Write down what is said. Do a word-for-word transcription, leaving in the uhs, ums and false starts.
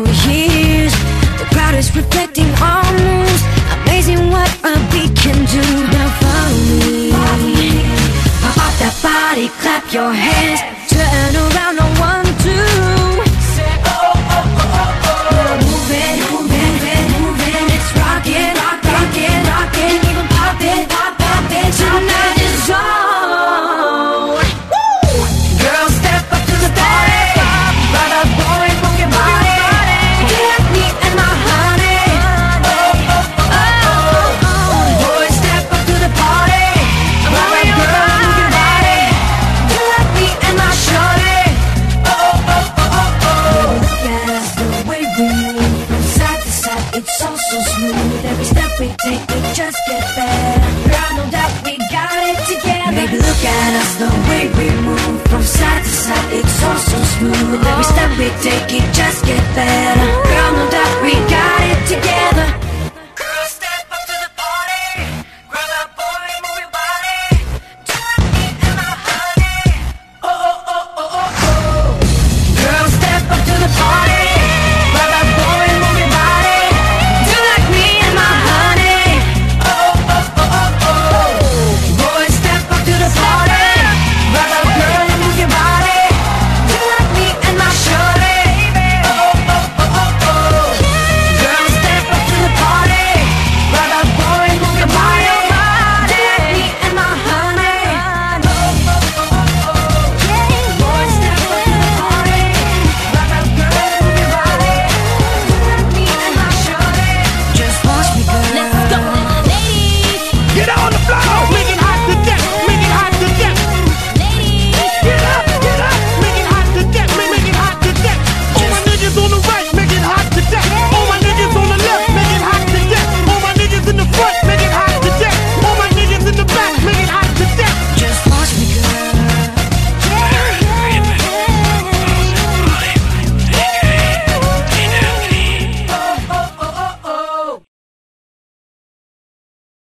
for years. The crowd is reflecting our moves. Amazing what a beat can do. Now follow me. Pop up that body, clap your hands. Turn around on one, two. Say oh, oh, oh, oh, oh. Now move it, move it, move it, move it. It's rockin', rockin', rockin'. Even pop it, pop, pop it. Tonight is on. Girls, step up to the party. Brother, boy, move your body. Get me and my honey. Oh, oh, oh, oh, oh. Boys, step up to the party. Brother, girl, move your body. Get me and my shorty. Oh, oh, oh, oh, oh. Look at us, the way we move from side to side. It's all so smooth. Every step we take, we just get better. Girl, no doubt we got it together. Baby, look at us, the way we move from side to side. It's all so smooth. Every step we take, it just get better.